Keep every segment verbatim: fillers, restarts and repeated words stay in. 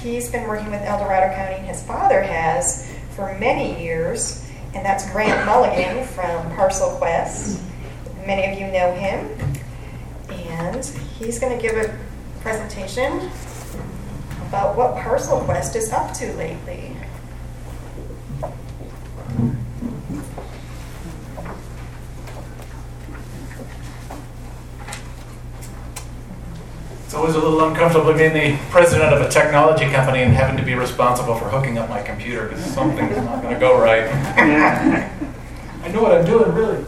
he's been working with El Dorado County, his father has, for many years, and that's Grant Mulligan from Parcel Quest. Many of you know him, and he's going to give a presentation about what Parcel Quest is up to lately. It's always a little uncomfortable being the president of a technology company and having to be responsible for hooking up my computer because something's not going to go right. I know what I'm doing, really.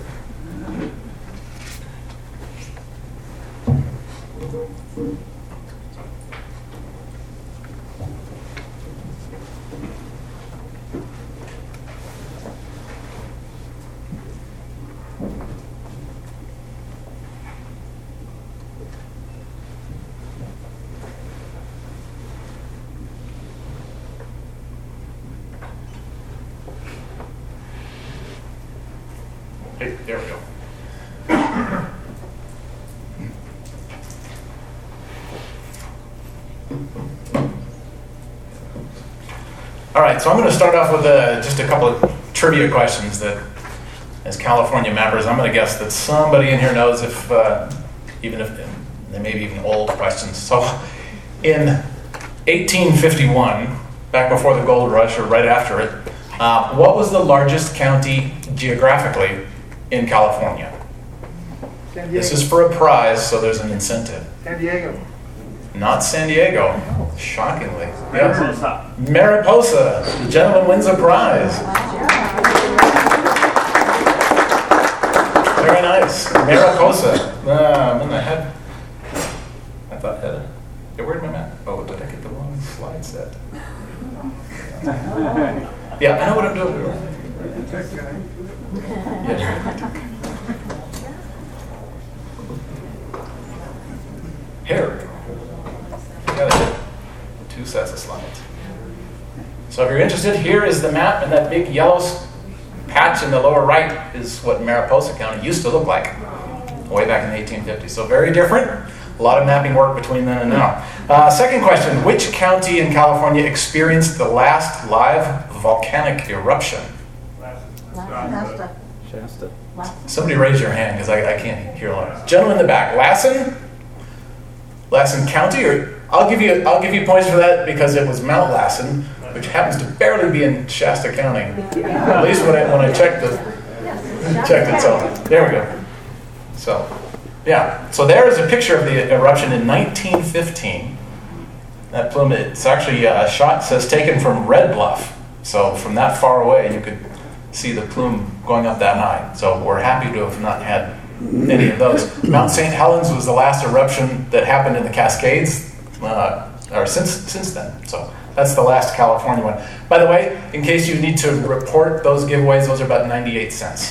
Hey, there we go. All right, so I'm going to start off with uh, just a couple of trivia questions that, as California members, I'm going to guess that somebody in here knows if, uh, even if they may be even old questions. So in eighteen fifty-one, back before the gold rush or right after it, uh, what was the largest county geographically in California? San Diego. This is for a prize, so there's an incentive. San Diego. Not San Diego, shockingly. Mariposa. Yes. Mariposa. The gentleman wins a prize. Very nice. Mariposa. Um, in the head. I thought head. Yeah, where'd my map? Oh, did I get the wrong slide set? Yeah, I know what I'm doing. Yeah. Here. Got it. Two sets of slides. So if you're interested, here is the map, and that big yellow patch in the lower right is what Mariposa County used to look like way back in the eighteen fifties. So very different. A lot of mapping work between then and now. Uh, second question, which county in California experienced the last live volcanic eruption? Shasta. Shasta. Somebody raise your hand because I, I can't hear a lot. Gentleman in the back, Lassen? Lassen County, or I'll give you I'll give you points for that because it was Mount Lassen, which happens to barely be in Shasta County. At least when I when I checked the checked it. So there we go. So yeah. So there is a picture of the eruption in nineteen fifteen. That plume, it's actually a shot says taken from Red Bluff. So from that far away, you could see the plume going up that high. So we're happy to have not had any of those. Mount Saint Helens was the last eruption that happened in the Cascades, uh, or since since then. So that's the last California one. By the way, in case you need to report those giveaways, those are about ninety-eight cents.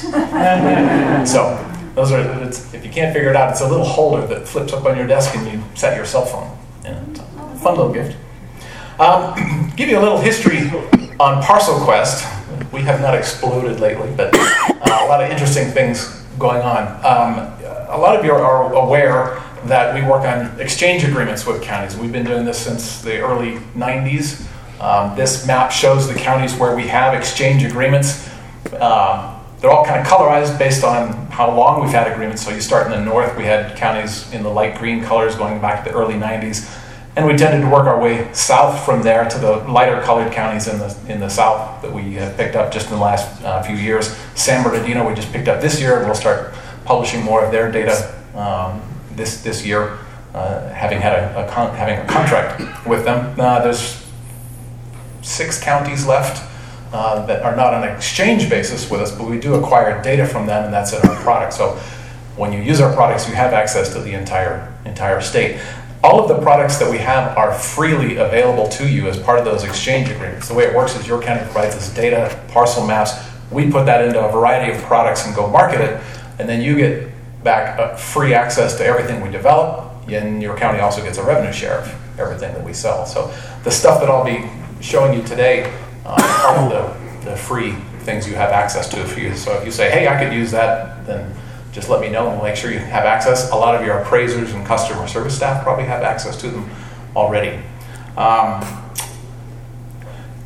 So those are, it's, if you can't figure it out, it's a little holder that flips up on your desk and you set your cell phone. Yeah, it's a fun little gift. Um, give you a little history on Parcel Quest. We have not exploded lately, but uh, a lot of interesting things going on. Um, a lot of you are aware that we work on exchange agreements with counties. We've been doing this since the early nineties. Um, this map shows the counties where we have exchange agreements. Um, they're all kind of colorized based on how long we've had agreements. So you start in the north, we had counties in the light green colors going back to the early nineties. And we tended to work our way south from there to the lighter colored counties in the in the south that we have picked up just in the last uh, few years. San Bernardino we just picked up this year, and we'll start publishing more of their data um, this this year, uh, having had a, a con- having a contract with them. Uh, there's six counties left uh, that are not on an exchange basis with us, but we do acquire data from them, and that's in our product. So when you use our products, you have access to the entire entire state. All of the products that we have are freely available to you as part of those exchange agreements. The way it works is your county provides us data, parcel maps. We put that into a variety of products and go market it, and then you get back uh, free access to everything we develop, and your county also gets a revenue share of everything that we sell. So the stuff that I'll be showing you today uh, are all the, the free things you have access to. For you. So if you say, hey, I could use that, then just let me know and we'll make sure you have access. A lot of your appraisers and customer service staff probably have access to them already. Um,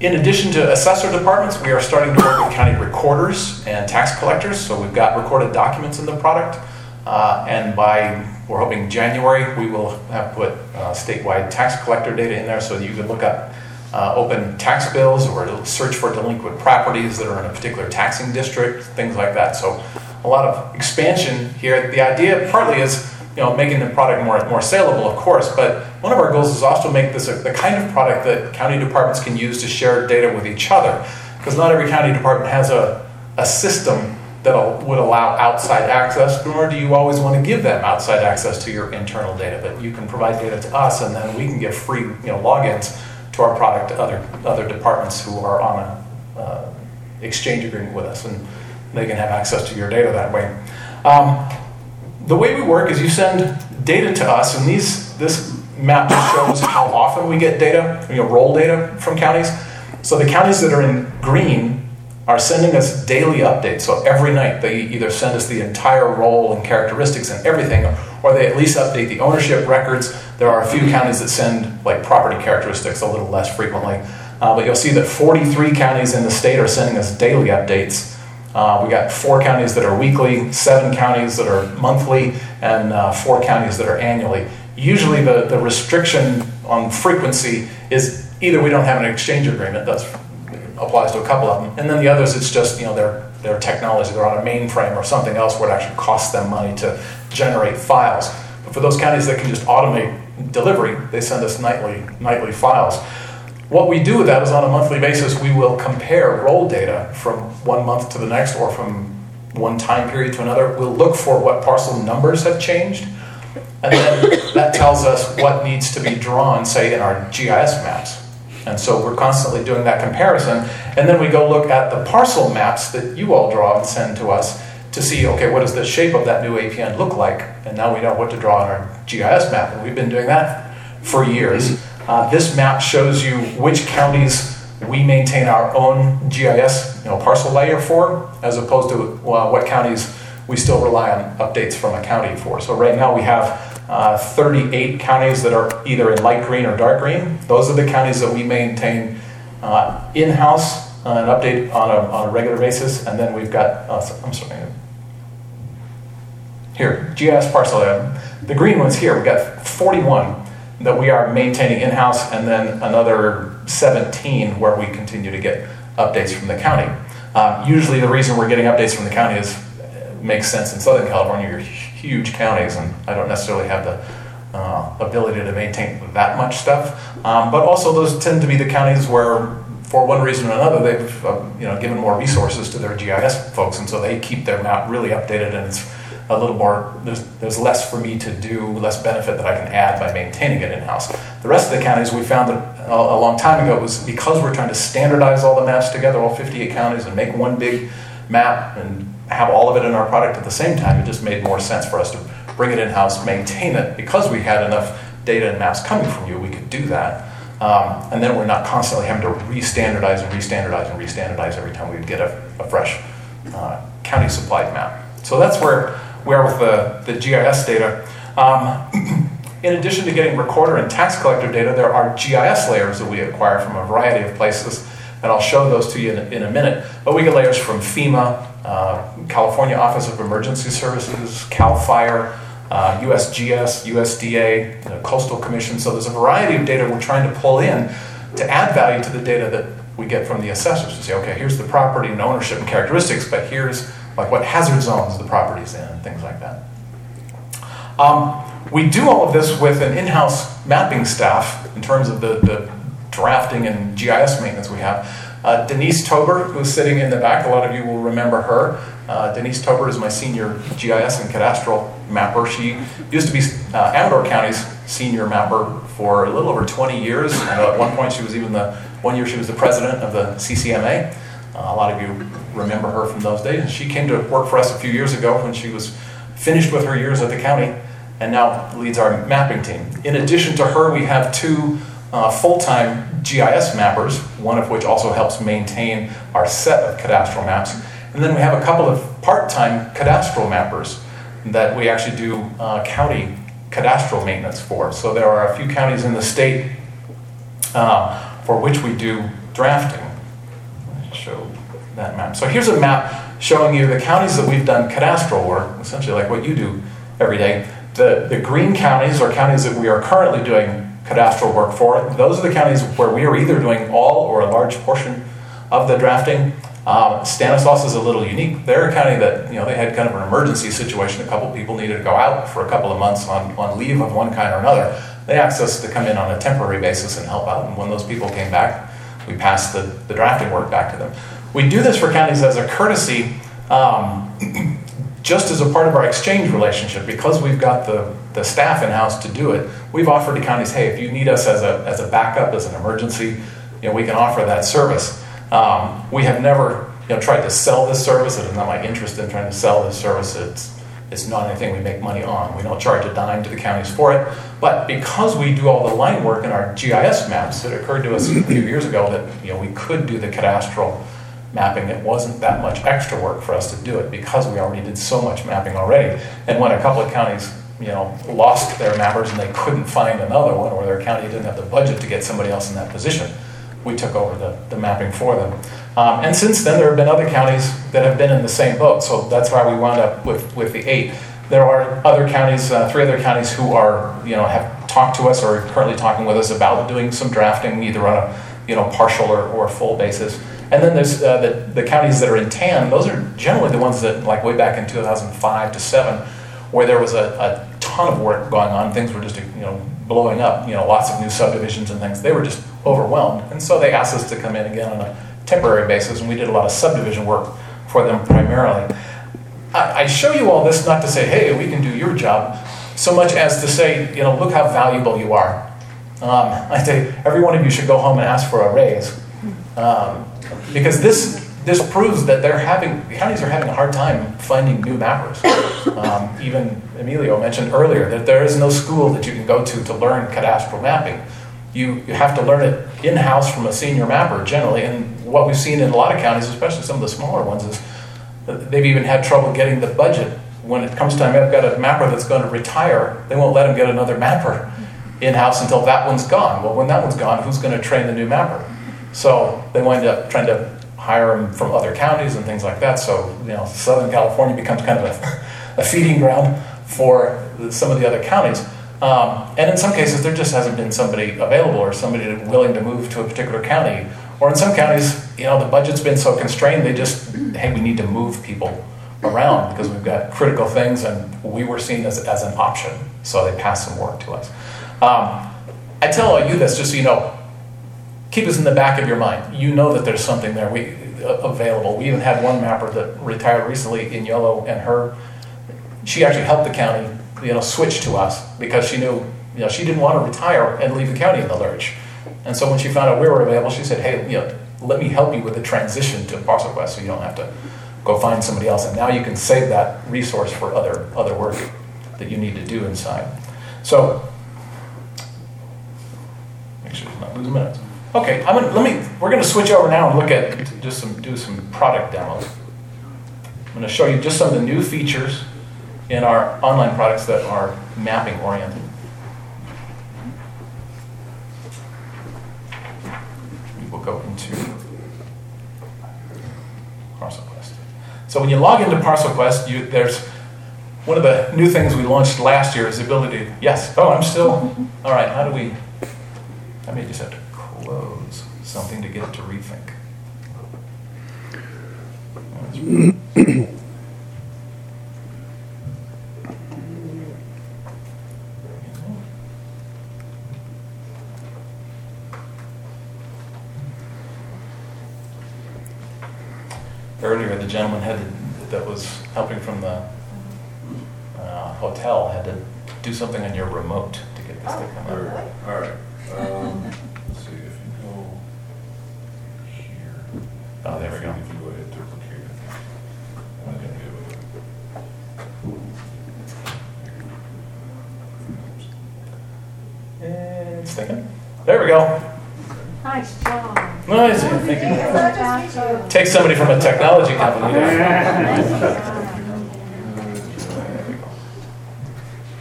In addition to assessor departments, we are starting to work with county recorders and tax collectors. So we've got recorded documents in the product. Uh, and by, we're hoping January, we will have put uh, statewide tax collector data in there so that you can look up uh, open tax bills or search for delinquent properties that are in a particular taxing district, things like that. So a lot of expansion here. The idea partly is, you know, making the product more more saleable, of course, but one of our goals is also to make this a, the kind of product that county departments can use to share data with each other, because not every county department has a, a system that would allow outside access, nor do you always want to give them outside access to your internal data, but you can provide data to us and then we can give free, you know, logins to our product to other, other departments who are on a uh, exchange agreement with us, and they can have access to your data that way. Um, The way we work is you send data to us, and these this map just shows how often we get data, you know, roll data from counties. So the counties that are in green are sending us daily updates. So every night they either send us the entire roll and characteristics and everything, or they at least update the ownership records. There are a few counties that send like property characteristics a little less frequently, uh, but you'll see that forty-three counties in the state are sending us daily updates. Uh, we got four counties that are weekly, seven counties that are monthly, and uh, four counties that are annually. Usually the, the restriction on frequency is either we don't have an exchange agreement, that applies to a couple of them, and then the others it's just, you know, their, their technology, they're on a mainframe or something else where it actually costs them money to generate files. But for those counties that can just automate delivery, they send us nightly, nightly files. What we do with that is on a monthly basis, we will compare roll data from one month to the next or from one time period to another. We'll look for what parcel numbers have changed, and then that tells us what needs to be drawn, say, in our G I S maps. And so we're constantly doing that comparison, and then we go look at the parcel maps that you all draw and send to us to see, okay, what does the shape of that new A P N look like? And now we know what to draw on our G I S map, and we've been doing that for years. Uh, this map shows you which counties we maintain our own G I S, you know, parcel layer for, as opposed to uh, what counties we still rely on updates from a county for. So right now we have uh, thirty-eight counties that are either in light green or dark green. Those are the counties that we maintain uh, in-house uh, and update on a, on a regular basis. And then we've got, uh, I'm sorry, here, G I S parcel layer. The green one's here. We've got forty-one that we are maintaining in-house, and then another seventeen where we continue to get updates from the county. Um, usually the reason we're getting updates from the county is, it makes sense in Southern California, you're huge counties, and I don't necessarily have the uh, ability to maintain that much stuff. Um, but also those tend to be the counties where, for one reason or another, they've uh, you know, given more resources to their G I S folks, and so they keep their map really updated, and it's a little more, there's, there's less for me to do, less benefit that I can add by maintaining it in-house. The rest of the counties, we found that a, a long time ago, it was because we're trying to standardize all the maps together, all fifty-eight counties, and make one big map and have all of it in our product at the same time. It just made more sense for us to bring it in-house, maintain it. Because we had enough data and maps coming from you, we could do that. Um, and then we're not constantly having to re-standardize and re-standardize and re-standardize every time we get a, a fresh uh, county-supplied map. So that's where we are with the, the G I S data. Um, in addition to getting recorder and tax collector data, there are G I S layers that we acquire from a variety of places, and I'll show those to you in a, in a minute. But we get layers from FEMA, uh, California Office of Emergency Services, CAL FIRE, uh, U S G S, U S D A, the Coastal Commission. So there's a variety of data we're trying to pull in to add value to the data that we get from the assessors to say, okay, here's the property and ownership and characteristics, but here's like what hazard zones the property's in, and things like that. Um, we do all of this with an in-house mapping staff in terms of the, the drafting and G I S maintenance we have. Uh, Denise Tober, who's sitting in the back, a lot of you will remember her. Uh, Denise Tober is my senior G I S and cadastral mapper. She used to be uh, Amador County's senior mapper for a little over twenty years. And at one point, she was even the, one year she was the president of the C C M A. Uh, a lot of you remember her from those days. She came to work for us a few years ago when she was finished with her years at the county and now leads our mapping team. In addition to her, we have two uh, full-time G I S mappers, one of which also helps maintain our set of cadastral maps. And then we have a couple of part-time cadastral mappers that we actually do uh, county cadastral maintenance for. So there are a few counties in the state uh, for which we do drafting. Let's show that map. So here's a map showing you the counties that we've done cadastral work, essentially like what you do every day. The, the green counties are counties that we are currently doing cadastral work for. Those are the counties where we are either doing all or a large portion of the drafting. Um, Stanislaus is a little unique. They're a county that, you know, they had kind of an emergency situation. A couple people needed to go out for a couple of months on, on leave of one kind or another. They asked us to come in on a temporary basis and help out. And when those people came back, we passed the, the drafting work back to them. We do this for counties as a courtesy, um, just as a part of our exchange relationship. Because we've got the, the staff in-house to do it, we've offered to counties, hey, if you need us as a, as a backup, as an emergency, you know, we can offer that service. Um, we have never, you know, tried to sell this service. It is not my interest in trying to sell this service. It's, it's not anything we make money on. We don't charge a dime to the counties for it. But because we do all the line work in our G I S maps, it occurred to us a few years ago that, you know, we could do the cadastral mapping. It wasn't that much extra work for us to do it because we already did so much mapping already. And when a couple of counties, you know, lost their mappers and they couldn't find another one, or their county didn't have the budget to get somebody else in that position, we took over the, the mapping for them. Um, and since then, there have been other counties that have been in the same boat, so that's why we wound up with, with the eight. There are other counties, uh, three other counties who are, you know, have talked to us or are currently talking with us about doing some drafting, either on a, you know, partial or, or full basis. And then there's uh, the, the counties that are in tan. Those are generally the ones that, like way back in two thousand five to seven, where there was a, a ton of work going on. Things were just, you know, blowing up, you know, lots of new subdivisions and things. They were just overwhelmed. And so they asked us to come in again on a temporary basis, and we did a lot of subdivision work for them primarily. I, I show you all this not to say, hey, we can do your job, so much as to say, you know, look how valuable you are. Um, I say every one of you should go home and ask for a raise. Um, because this this proves that they're having, the counties are having a hard time finding new mappers. Um, even Emilio mentioned earlier that there is no school that you can go to to learn cadastral mapping. You, you have to learn it in-house from a senior mapper generally, and what we've seen in a lot of counties, especially some of the smaller ones, is that they've even had trouble getting the budget. When it comes time, I've got a mapper that's going to retire, they won't let him get another mapper in-house until that one's gone. Well, when that one's gone, who's going to train the new mapper? So they wind up trying to hire them from other counties and things like that. So, you know, Southern California becomes kind of a, a feeding ground for some of the other counties. Um, and in some cases, there just hasn't been somebody available or somebody willing to move to a particular county. Or in some counties, you know, the budget's been so constrained, they just, hey, we need to move people around because we've got critical things and we were seen as, as an option. So they passed some work to us. Um, I tell all you this just so you know, keep this in the back of your mind. You know that there's something there we, uh, available. We even had one mapper that retired recently in Yolo, and her, she actually helped the county, you know, switch to us because she knew, you know, she didn't want to retire and leave the county in the lurch. And so when she found out we were available, she said, hey, you know, let me help you with the transition to Parcel Quest so you don't have to go find somebody else. And now you can save that resource for other other work that you need to do inside. So, make sure it's not losing minutes. Okay, I'm gonna, let me, we're going to switch over now and look at, just some, do some product demos. I'm going to show you just some of the new features in our online products that are mapping oriented. We will go into Parcel Quest. So when you log into Parcel Quest, you, there's one of the new things we launched last year is the ability to, yes, oh, I'm still, all right, how do we, I may just have to close something to get it to rethink. Earlier, the gentleman had to, that was helping from the uh, hotel had to do something on your remote to get this to come All up. right. All right. Um, let's see if you go here. Oh, there we go. If you go ahead and duplicate it. I'm gonna be able to. And it's thinking. There we go. Nice job. Nice. Thank you. Take somebody from a technology company.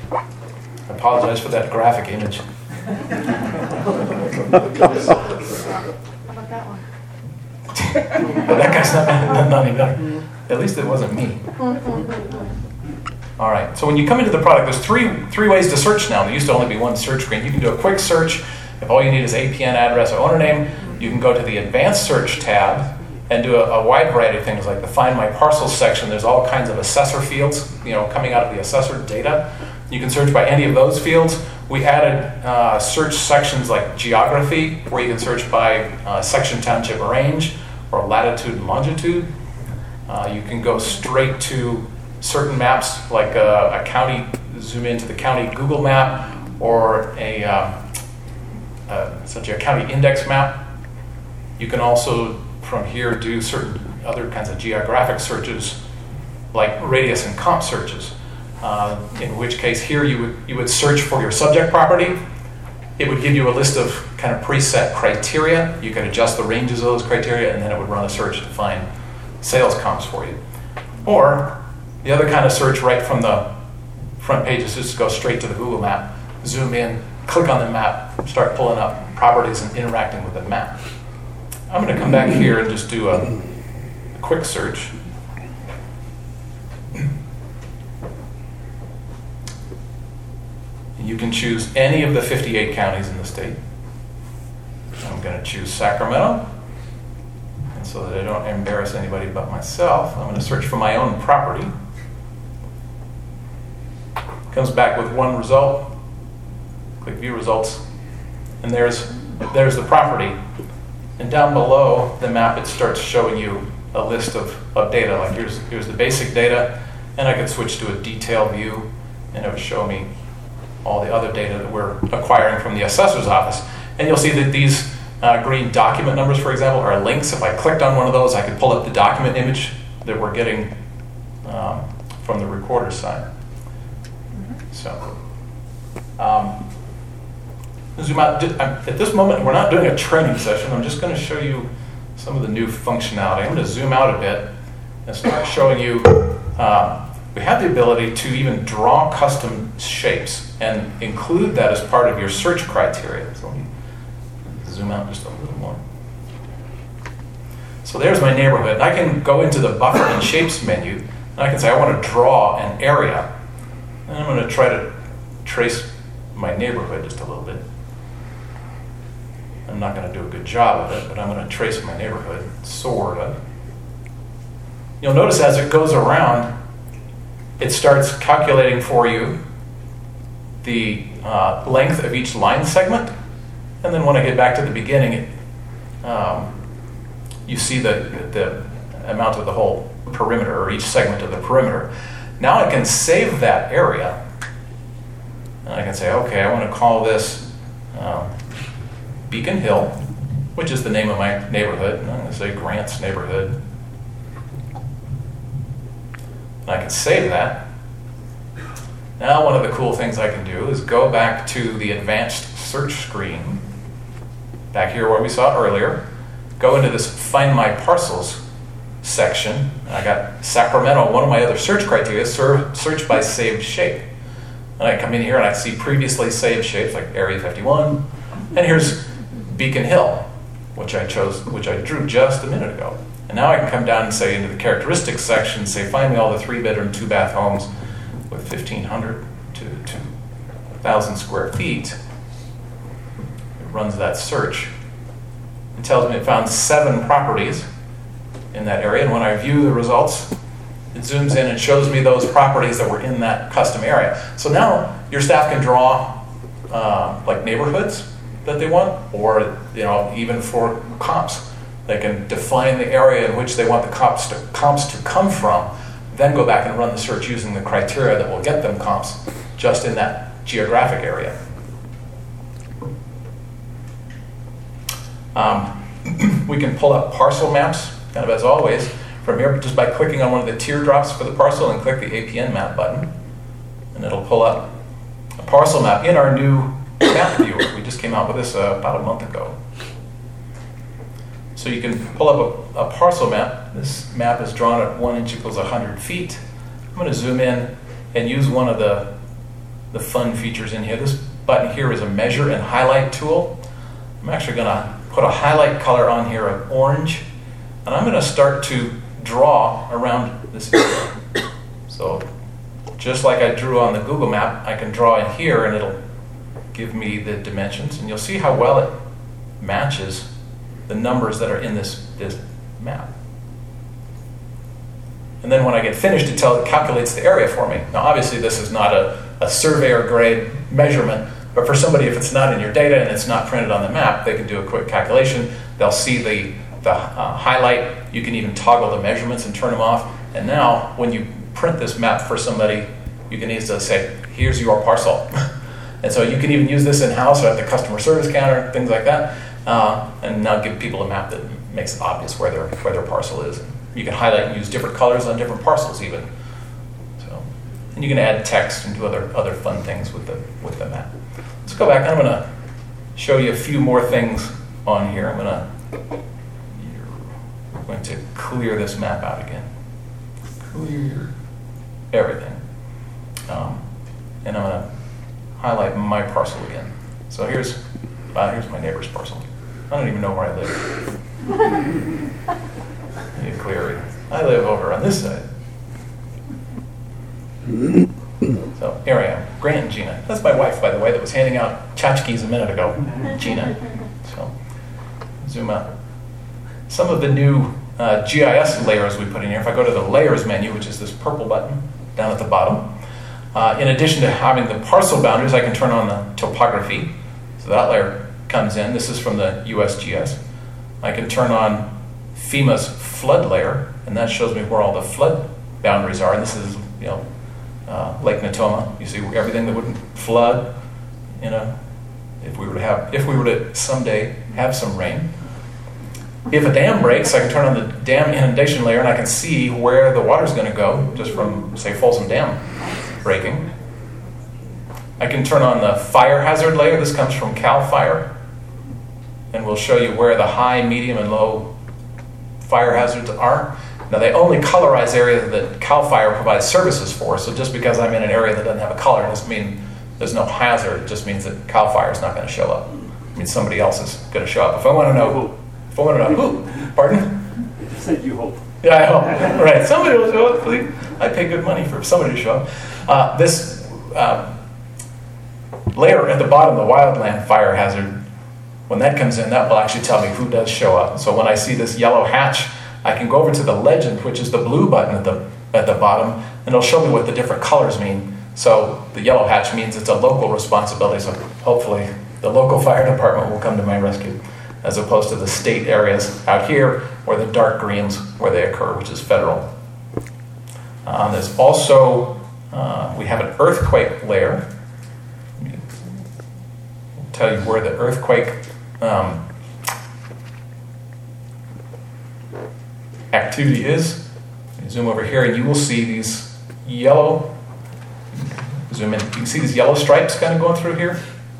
I apologize for that graphic image. How about that one? But that guy's not, not any better. At least it wasn't me. All right, so when you come into the product, there's three three ways to search now. There used to only be one search screen. You can do a quick search. If all you need is A P N address or owner name, you can go to the advanced search tab and do a, a wide variety of things like the Find My Parcels section. There's all kinds of assessor fields, you know, coming out of the assessor data. You can search by any of those fields. We added uh, search sections like geography, where you can search by uh, section, township, or range, or latitude and longitude. Uh, you can go straight to certain maps, like a, a county, zoom into the county Google map, or a um, uh, such a county index map. You can also, from here, do certain other kinds of geographic searches, like radius and comp searches. Uh, in which case, here you would you would search for your subject property. It would give you a list of kind of preset criteria. You could adjust the ranges of those criteria, and then it would run a search to find sales comps for you. Or the other kind of search right from the front page is just go straight to the Google map, zoom in, click on the map, start pulling up properties and interacting with the map. I'm going to come back here and just do a, a quick search. You can choose any of the fifty-eight counties in the state. I'm going to choose Sacramento. And so that I don't embarrass anybody but myself, I'm going to search for my own property. Comes back with one result. Click View Results. And there's, there's the property. And down below the map, it starts showing you a list of, of data. Like here's, here's the basic data. And I could switch to a detail view, and it would show me all the other data that we're acquiring from the assessor's office. And you'll see that these uh, green document numbers, for example, are links. If I clicked on one of those, I could pull up the document image that we're getting um, from the recorder's side. So, um, zoom out. At this moment, we're not doing a training session. I'm just going to show you some of the new functionality. I'm going to zoom out a bit and start showing you. Um, we have the ability to even draw custom shapes and include that as part of your search criteria. So let me zoom out just a little more. So there's my neighborhood. I can go into the Buffer and Shapes menu, and I can say I want to draw an area. And I'm going to try to trace my neighborhood just a little bit. I'm not going to do a good job of it, but I'm going to trace my neighborhood, sort of. You'll notice as it goes around, it starts calculating for you the uh, length of each line segment. And then when I get back to the beginning, it, um, you see the, the amount of the whole perimeter, or each segment of the perimeter. Now I can save that area. And I can say, okay, I want to call this um, Beacon Hill, which is the name of my neighborhood. And I'm going to say Grant's neighborhood. And I can save that. Now one of the cool things I can do is go back to the advanced search screen, back here where we saw it earlier, go into this Find My Parcels section. And I got Sacramento, one of my other search criteria, search by saved shape. And I come in here and I see previously saved shapes like Area fifty-one, and here's Beacon Hill, which I chose, which I drew just a minute ago. And now I can come down and say into the characteristics section, say find me all the three-bedroom, two-bath homes with fifteen hundred to two thousand square feet. It runs that search. It tells me it found seven properties in that area, and when I view the results, it zooms in and shows me those properties that were in that custom area. So now your staff can draw uh, like neighborhoods that they want, or you know, even for comps. They can define the area in which they want the comps to, comps to come from, then go back and run the search using the criteria that will get them comps just in that geographic area. Um, we can pull up parcel maps, kind of as always, from here just by clicking on one of the teardrops for the parcel and click the A P N map button. And it'll pull up a parcel map in our new map viewer. We just came out with this uh, about a month ago. So you can pull up a, a parcel map. This map is drawn at one inch equals one hundred feet. I'm going to zoom in and use one of the, the fun features in here. This button here is a measure and highlight tool. I'm actually going to put a highlight color on here of orange, and I'm going to start to draw around this area. So just like I drew on the Google map, I can draw in here and it'll give me the dimensions, and you'll see how well it matches the numbers that are in this, this map. And then when I get finished, it, tell, it calculates the area for me. Now obviously this is not a, a surveyor grade measurement, but for somebody, if it's not in your data and it's not printed on the map, they can do a quick calculation. They'll see the, the uh, highlight. You can even toggle the measurements and turn them off. And now when you print this map for somebody, you can easily say, here's your parcel. And so you can even use this in-house or at the customer service counter, things like that, uh, and now give people a map that makes it obvious where their, where their parcel is. You can highlight and use different colors on different parcels even. So, and you can add text and do other, other fun things with the, with the map. Let's go back. I'm going to show you a few more things on here. I'm going to, I'm going to clear this map out again. Clear everything. Um, and I'm going to highlight my parcel again. So here's, uh, here's my neighbor's parcel. I don't even know where I live. You clear it. I live over on this side. So here I am, Grant and Gina. That's my wife, by the way, that was handing out tchotchkes a minute ago, Gina. So zoom out. Some of the new uh, G I S layers we put in here, if I go to the layers menu, which is this purple button down at the bottom, uh, in addition to having the parcel boundaries, I can turn on the topography. So that layer comes in. This is from the U S G S. I can turn on FEMA's flood layer, and that shows me where all the flood boundaries are. And this is, you know, uh, Lake Natoma. You see everything that wouldn't flood, you know, if we were to have, if we were to someday have some rain. If a dam breaks, I can turn on the dam inundation layer, and I can see where the water's going to go just from, say, Folsom Dam breaking. I can turn on the fire hazard layer. This comes from CAL FIRE, and we'll show you where the high, medium, and low fire hazards are. Now they only colorize areas that CAL FIRE provides services for, so just because I'm in an area that doesn't have a color doesn't mean there's no hazard. It just means that CAL FIRE is not going to show up. It means somebody else is going to show up. If I want to know who, if I want to know who, pardon? You said you hope. Yeah, I hope. Right, somebody will show up, please. I pay good money for somebody to show up. Uh, this uh, layer at the bottom, the wildland fire hazard, when that comes in, that will actually tell me who does show up. So when I see this yellow hatch, I can go over to the legend, which is the blue button at the at the bottom, and it'll show me what the different colors mean. So the yellow hatch means it's a local responsibility, so hopefully the local fire department will come to my rescue, as opposed to the state areas out here, or the dark greens where they occur, which is federal. Um, there's also, uh, we have an earthquake layer. I'll tell you where the earthquake Um, activity is. You zoom over here and you will see these yellow, zoom in, you can see these yellow stripes kind of going through here.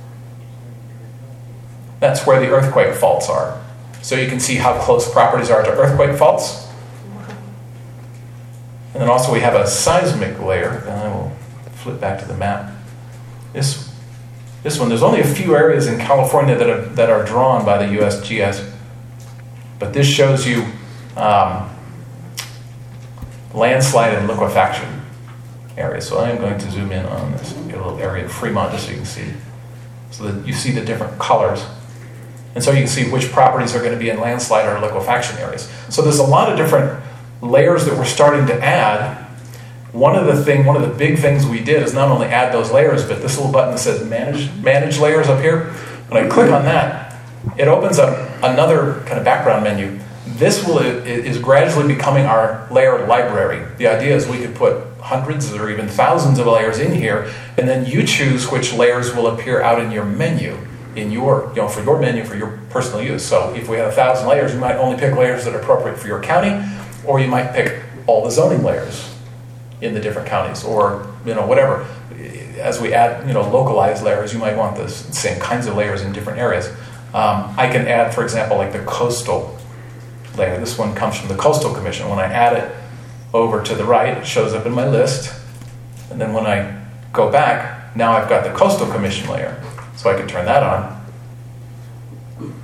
That's where the earthquake faults are. So you can see how close properties are to earthquake faults. And then also we have a seismic layer, and I will flip back to the map. This This one, there's only a few areas in California that are, that are drawn by the U S G S, but this shows you um, landslide and liquefaction areas. So I am going to zoom in on this, get a little area of Fremont just so you can see, so that you see the different colors. And so you can see which properties are going to be in landslide or liquefaction areas. So there's a lot of different layers that we're starting to add. One of the thing, one of the big things we did is not only add those layers, but this little button that says manage, manage layers up here. When I click on that, it opens up another kind of background menu. This will is gradually becoming our layer library. The idea is we could put hundreds or even thousands of layers in here, and then you choose which layers will appear out in your menu, in your, you know, for your menu, for your personal use. So if we have a thousand layers, you might only pick layers that are appropriate for your county, or you might pick all the zoning layers in the different counties, or, you know, whatever. As we add, you know, localized layers, you might want the same kinds of layers in different areas. Um, I can add, for example, like the coastal layer. This one comes from the Coastal Commission. When I add it over to the right, it shows up in my list. And then when I go back, now I've got the Coastal Commission layer. So I can turn that on.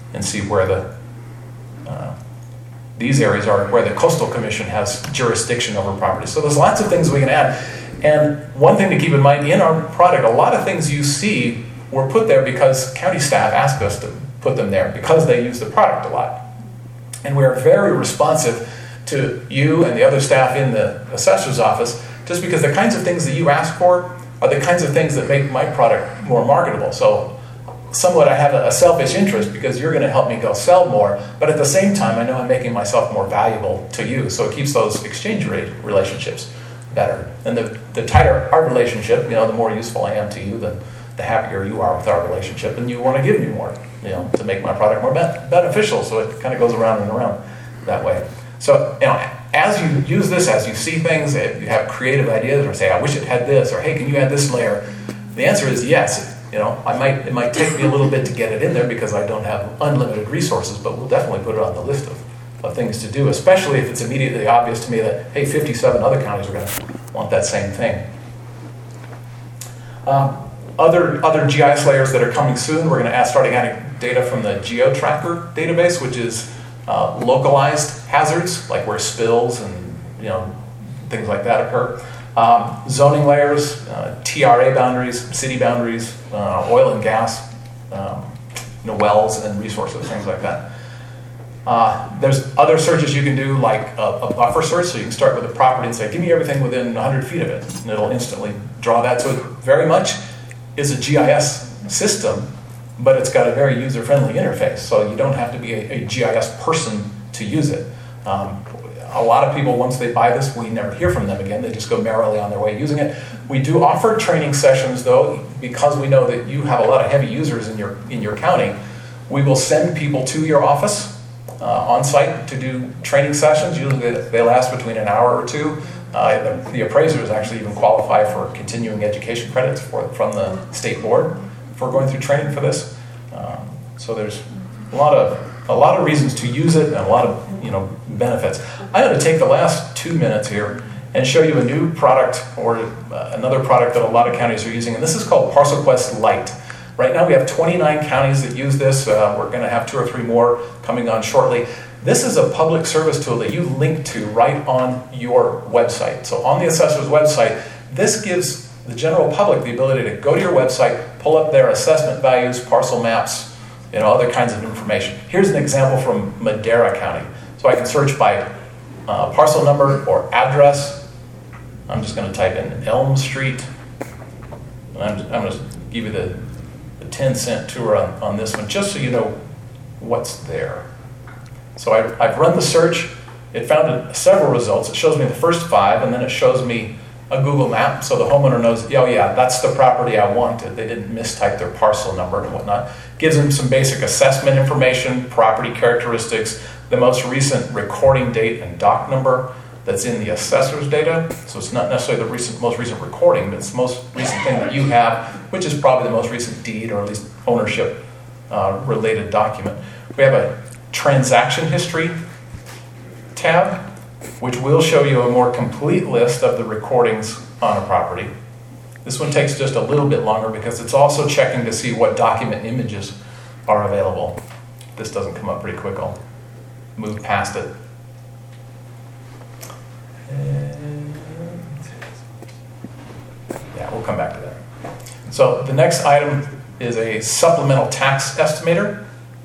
and see where the uh, these areas are where the Coastal Commission has jurisdiction over property. So there's lots of things we can add. And one thing to keep in mind, in our product, a lot of things you see were put there because county staff asked us to put them there because they use the product a lot. And we are very responsive to you and the other staff in the assessor's office, just because the kinds of things that you ask for are the kinds of things that make my product more marketable. So somewhat I have a selfish interest because you're going to help me go sell more, but at the same time I know I'm making myself more valuable to you, so it keeps those exchange rate relationships better. And the, the tighter our relationship, you know, the more useful I am to you, the, the happier you are with our relationship, and you want to give me more, you know, to make my product more ben- beneficial, so it kind of goes around and around that way. So, you know, as you use this, as you see things, if you have creative ideas, or say, I wish it had this, or hey, can you add this layer? The answer is yes. You know, I might it might take me a little bit to get it in there because I don't have unlimited resources, but we'll definitely put it on the list of, of things to do, especially if it's immediately obvious to me that, hey, fifty-seven other counties are going to want that same thing. Um, other, other G I S layers that are coming soon, we're going to add, starting adding data from the GeoTracker database, which is uh, localized hazards, like where spills and, you know, things like that occur. Um, zoning layers, uh, T R A boundaries, city boundaries, uh, oil and gas, um, you know, wells and resources, things like that. Uh, there's other searches you can do, like a, a buffer search, so you can start with a property and say, give me everything within one hundred feet of it, and it'll instantly draw that. So it very much is a G I S system, but it's got a very user-friendly interface, so you don't have to be a, a G I S person to use it. Um, A lot of people, once they buy this, we never hear from them again. They just go merrily on their way using it. We do offer training sessions, though, because we know that you have a lot of heavy users in your in your county. We will send people to your office uh, on site to do training sessions. Usually they, they last between an hour or two. Uh, the, the appraisers actually even qualify for continuing education credits for, from the state board for going through training for this. Um, so there's a lot of a lot of reasons to use it and a lot of, you know, benefits. I'm going to take the last two minutes here and show you a new product, or uh, another product that a lot of counties are using, and this is called ParcelQuest Lite. Right now we have twenty-nine counties that use this. Uh, we're going to have two or three more coming on shortly. This is a public service tool that you link to right on your website. So on the assessor's website, this gives the general public the ability to go to your website, pull up their assessment values, parcel maps, you know, other kinds of information. Here's an example from Madera County. So I can search by uh, parcel number or address. I'm just going to type in Elm Street. And I'm, just, I'm going to give you the, the ten cent tour on, on this one, just so you know what's there. So I, I've run the search. It found several results. It shows me the first five, and then it shows me a Google map, so the homeowner knows, oh yeah, that's the property I wanted. They didn't mistype their parcel number and whatnot. Gives them some basic assessment information, property characteristics, the most recent recording date and doc number that's in the assessor's data. So it's not necessarily the recent, most recent recording, but it's the most recent thing that you have, which is probably the most recent deed or at least ownership uh, related document. We have a transaction history tab, which will show you a more complete list of the recordings on a property. This one takes just a little bit longer because it's also checking to see what document images are available. This doesn't come up pretty quick. I'll move past it. And yeah, we'll come back to that. So the next item is a supplemental tax estimator.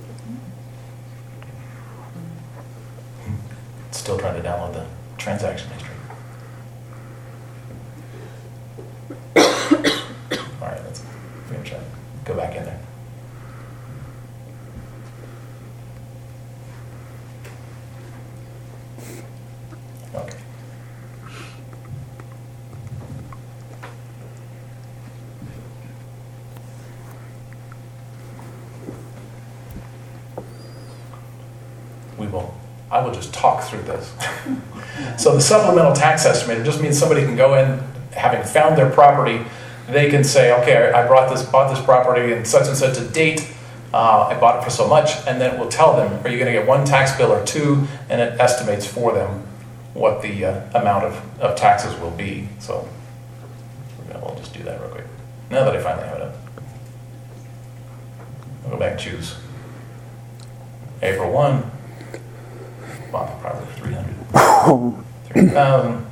Still trying to download the transaction history. All right, let's we're gonna try to go back in there. Okay. We will. I will just talk through this. So the supplemental tax estimator just means somebody can go in, having found their property, they can say, okay, I brought this, bought this property in such and such a date, uh, I bought it for so much, and then it will tell them, are you going to get one tax bill or two, and it estimates for them what the uh, amount of, of taxes will be. So we're gonna, we'll just do that real quick. Now that I finally have it up. I'll go back and choose April one, well, probably three hundred. three thousand.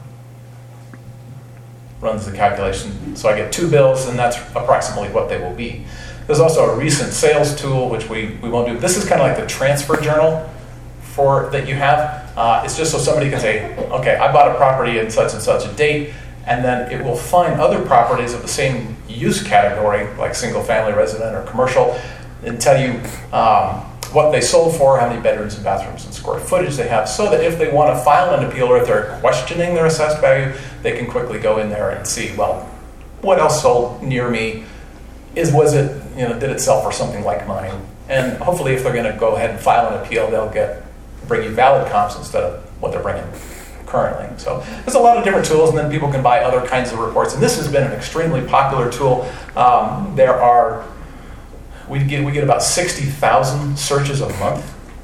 Runs the calculation. So I get two bills, and that's approximately what they will be. There's also a recent sales tool, which we, we won't do. This is kind of like the transfer journal for that you have. Uh, it's just so somebody can say, okay, I bought a property in such and such a date, and then it will find other properties of the same use category, like single family resident or commercial, and tell you um, what they sold for, how many bedrooms and bathrooms and square footage they have, so that if they want to file an appeal or if they're questioning their assessed value, they can quickly go in there and see, well, what else sold near me? Is was it, you know, did it sell for something like mine? And hopefully if they're going to go ahead and file an appeal, they'll get bring you valid comps instead of what they're bringing currently. So there's a lot of different tools, and then people can buy other kinds of reports. And this has been an extremely popular tool. Um, there are, we get, we get about sixty thousand searches a month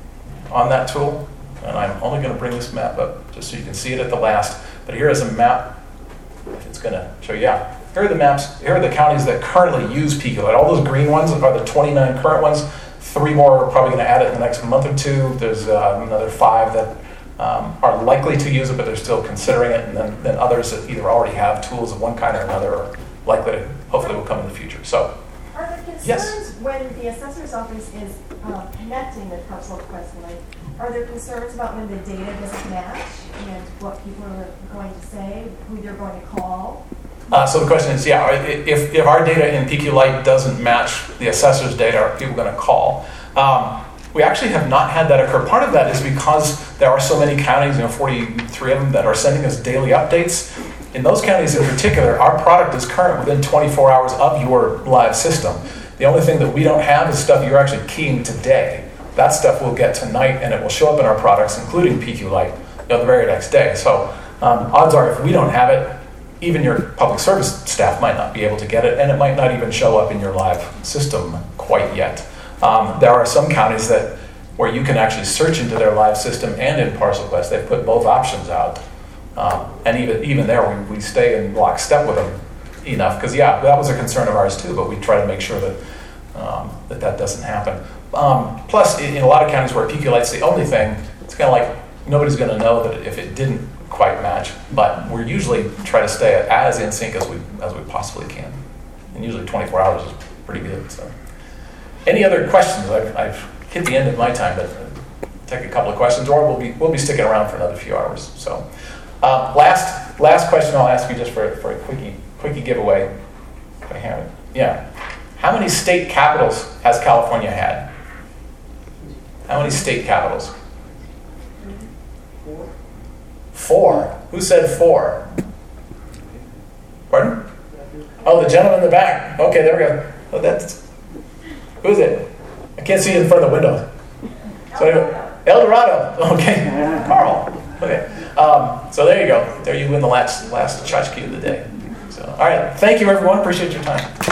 on that tool. And I'm only going to bring this map up just so you can see it at the last. But here is a map. It's going to show you, yeah. Here are the maps. Here are the counties that currently use P Q Lite. All those green ones are the twenty-nine current ones. Three more are probably going to add it in the next month or two. There's uh, another five that um, are likely to use it, but they're still considering it. And then, then others that either already have tools of one kind or another are likely to, hopefully will come in the future. So, Are there concerns yes. when the assessor's office is uh, connecting with Parcel Quest Lite? Are there concerns about when the data doesn't match and what people are going to say, who they're going to call? Uh, so the question is, yeah, if, if our data in P Q Lite doesn't match the assessor's data, are people going to call? Um, we actually have not had that occur. Part of that is because there are so many counties, you know, forty-three of them, that are sending us daily updates. In those counties in particular, our product is current within twenty-four hours of your live system. The only thing that we don't have is stuff you're actually keying today. That stuff we'll get tonight, and it will show up in our products, including P Q Lite, you know, the very next day. So um, odds are, if we don't have it, even your public service staff might not be able to get it, and it might not even show up in your live system quite yet. Um, there are some counties that where you can actually search into their live system and in Parcel Quest. They've put both options out. Um, and even even there, we, we stay in lockstep with them enough, because yeah, that was a concern of ours too, but we try to make sure that um, that, that doesn't happen. Um, plus, in, in a lot of counties where P Q Lite's the only thing, it's kind of like nobody's going to know that if it didn't quite match, but we're usually try to stay as in sync as we as we possibly can, and usually twenty-four hours is pretty good. So, any other questions? I've, I've hit the end of my time, but take a couple of questions, or we'll be we'll be sticking around for another few hours. So, uh, last last question I'll ask you just for for a quickie quickie giveaway, if I have it. Yeah, how many state capitals has California had? How many state capitals? Four. Who said four? Pardon? Oh, the gentleman in the back. Okay, there we go. Oh, that's who's it? I can't see it in front of the window. So anyway, El Dorado. Okay, Carl. Okay. Um, so there you go. There you win the last last tchotchke of the day. So all right. Thank you, everyone. Appreciate your time.